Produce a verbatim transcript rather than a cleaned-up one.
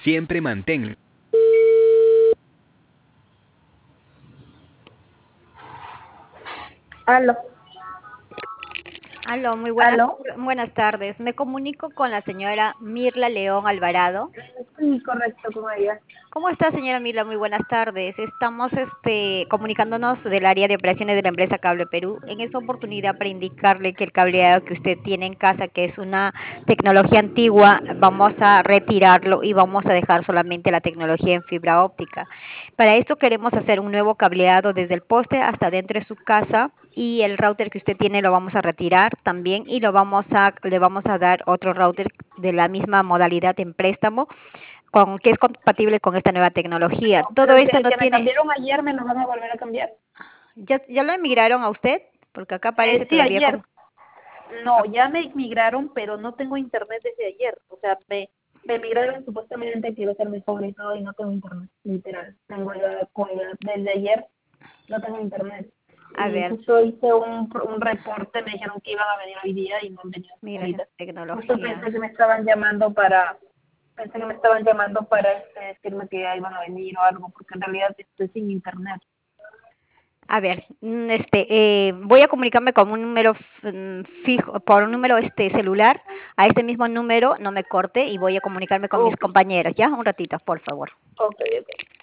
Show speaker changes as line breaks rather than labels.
Siempre mantén.
Aló,
Aló, muy buenas,
aló.
buenas tardes. Me comunico con la señora Mirla León Alvarado.
Sí, correcto, con ella.
¿Cómo está, señora Mirla? Muy buenas tardes. Estamos este, comunicándonos del área de operaciones de la empresa Cable Perú. En esta oportunidad para indicarle que el cableado que usted tiene en casa, que es una tecnología antigua, vamos a retirarlo y vamos a dejar solamente la tecnología en fibra óptica. Para esto queremos hacer un nuevo cableado desde el poste hasta dentro de su casa y el router que usted tiene lo vamos a retirar también y lo vamos a, le vamos a dar otro router de la misma modalidad en préstamo con, que es compatible con esta nueva tecnología.
No, pero
Todo
el que,
esto
el
no
que me
tiene,
cambiaron ayer me lo van a volver a cambiar.
¿ya, ya lo emigraron a usted? Porque acá
Eh,
aparece
sí,
todavía
ayer.
como,
No, ya me migraron, pero no tengo internet desde ayer. O sea, me, me migraron supuestamente que iba a ser mejor y todo, y no tengo internet, literal. Tengo ya, con ya- desde ayer no tengo internet.
a
Y
ver,
justo hice un, un reporte, me dijeron que iban a venir hoy día y no han venido hasta
migración
ahorita.
de
Justo
tecnología.
pensé que me estaban llamando para, pensé que me estaban llamando para este, decirme que ya iban a venir o algo, porque en realidad estoy sin internet.
A ver, mm, este, eh, voy a comunicarme con un número f- mm, fijo, por un número este celular. A este mismo número no me corte y voy a comunicarme con mis
Ok,
compañeros. Ya, un ratito, por favor.
ok, ok.